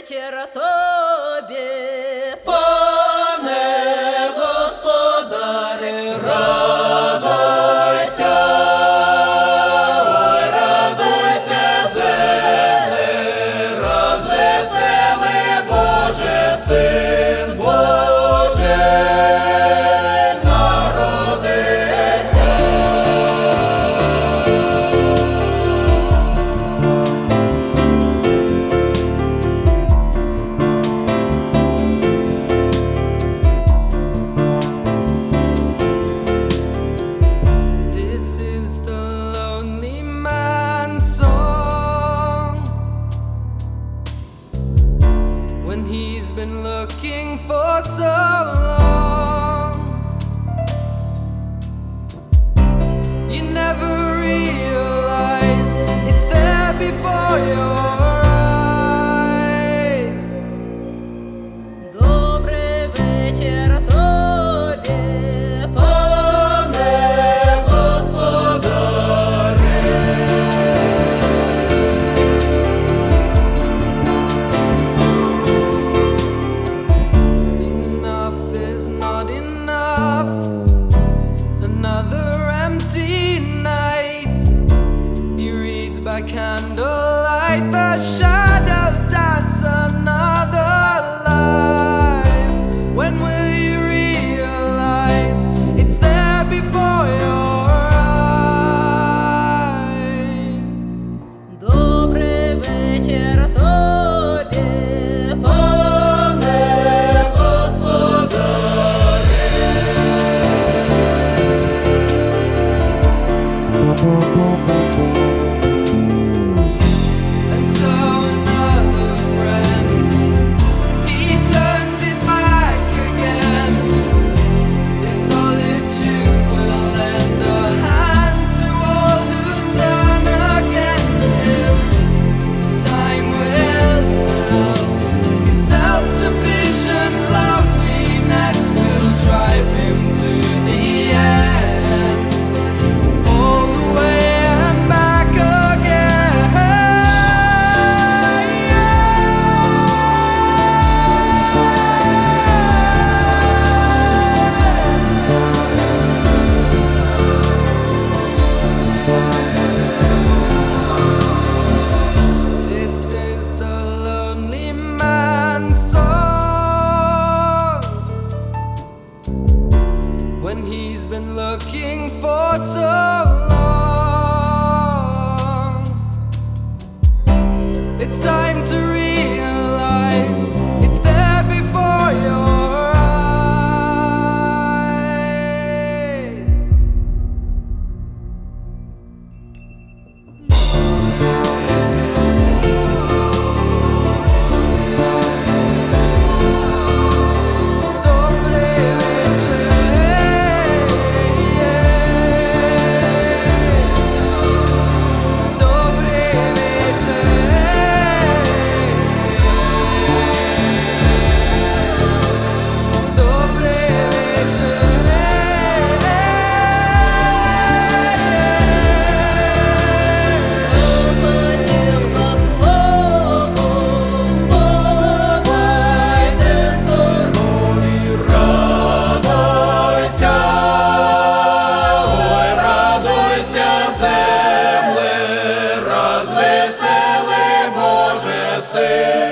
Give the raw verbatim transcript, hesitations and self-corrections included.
вечір тобі, пане господаре, радуйся, ой, радуйся, земле, розвесели, Боже, Син Божий народився. When he's been looking for so long, you never realize it's there before your eyes. добрий вечір тобі, Пане господаре, Enough is not enough. Another empty night. He reads by candlelight. The shadows dance another life. When will you realize it's there before your eyes? добрий вечір тобі, пане господаре. And so another friend, he turns his back again. His solitude will lend a hand to all who turn against him. Time will tell. His self-sufficient loneliness will drive him to the end. All the way and back again. This is the lonely man's song. When he's been looking for so long, it's time to realize it's there before your eyes. Dobre večer, dobre večer, dobre Хотів за словом, Бувайте здорові, радуйся, ой, радуйся, земле, розвесели, Боже, Син